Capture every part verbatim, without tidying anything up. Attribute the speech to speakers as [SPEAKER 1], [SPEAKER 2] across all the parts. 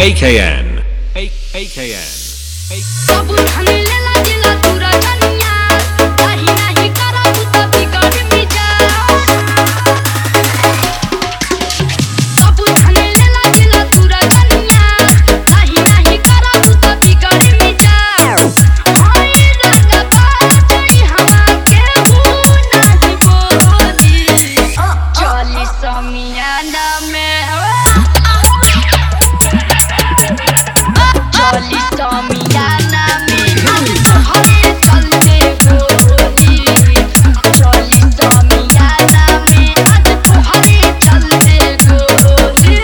[SPEAKER 1] A K N. A K N.
[SPEAKER 2] बाबू धान लेला जिला तूरा कनिया नाही नाही करा तू तो बिगड़ मिजा बाबू धान लेला जिला तूरा कनिया नाही नाही करा तू तो बिगड़ मिजा हाय रंग बाजी हवा के हूं नाही बोली चली समियाना में चली समियाना में हरे चलते गोली चली समियाना में आज तोहरे चलते गोली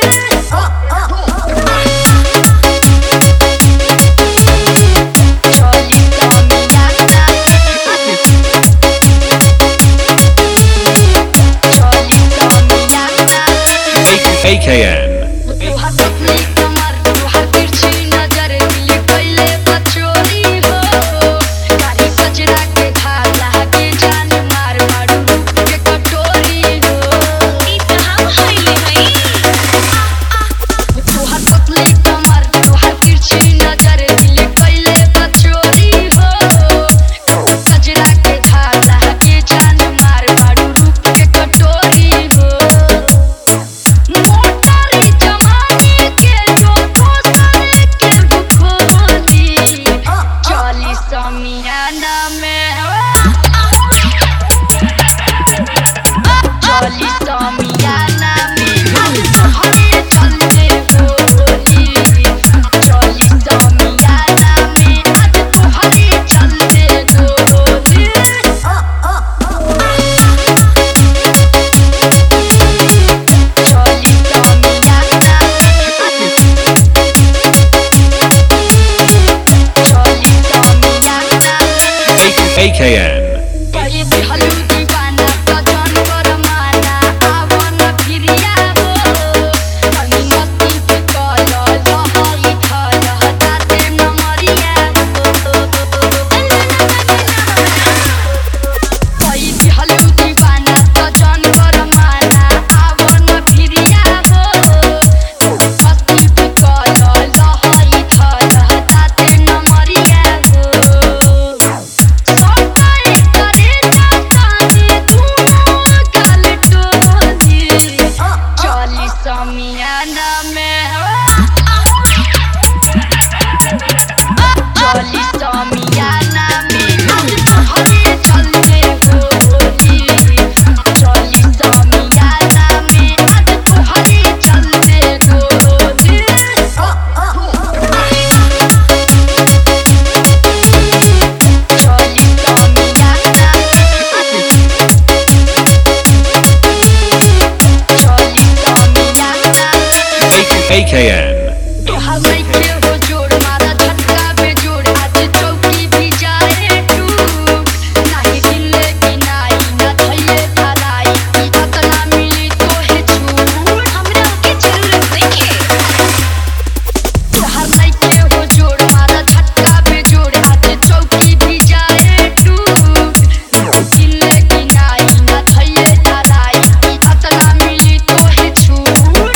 [SPEAKER 2] चली समियाना चली समियाना
[SPEAKER 1] A K N.
[SPEAKER 2] तुहार पतली कमर तुहार तिरछी नजर दिल कइले बचोरी हो कारी सजरा के धार लागे जान मार मारू रूप के कटोरी हो ई कहां हइले हई तुहार पतली कमर तुहार तिरछी नजर दिल कइले बचोरी हो सजरा के धार लागे जान मार मारू रूप के कटोरी हो मोटारी जमाने के जो दोसर के बुखोली चली समियाना में चली समियाना में हरे चलते गोली चली समियाना में आज तोहरे चलते गोली चली समियाना चली समियाना
[SPEAKER 1] A K N.
[SPEAKER 2] कई दिहलू दीवाना सजन कर माना आवन फिरिया हो कहीं मस्ती के कल लहई थल हटाते नमरिया हो कई दिहलू दीवाना सजन कर माना आवन फिरिया हो मस्ती के कल लहई थल हटाते नमरिया हो सोकाए करे जाताने दूनो गाल टोली चली समियाना में चली समियाना में आज तोहरे चलते गोली चली समियाना में आज तोहरे चलते गोली चली समियाना चली समियाना
[SPEAKER 1] A K N.
[SPEAKER 2] तोहार लइके हो जोड़ मारा झटका पे जोड़ आज चौकी भी जाए टूट नाही हिले कि नाही ना थइले धराई ई अतना मिली तोहे छूट हमरा के जरूरत नइखे तोहार लइके हो जोड़ मारा झटका पे जोड़ आज चौकी भी जाए टूट हिले कि नाही ना थइले धराई ई अतना मिली तोहे छूट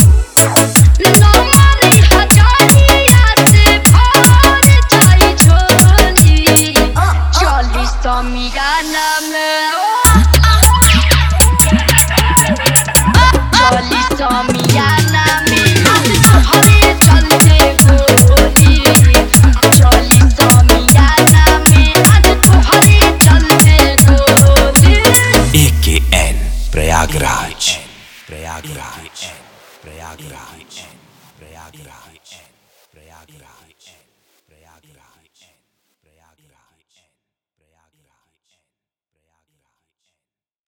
[SPEAKER 2] नमारी हजारिया से भर जाई झोली चली समियाना में चली समियाना में आज तोहरे चलते गोली चली समियाना में आज तोहरे चलते गोली
[SPEAKER 3] A K N Prayagraj Prayagraj Prayagraj Prayagraj Prayagraj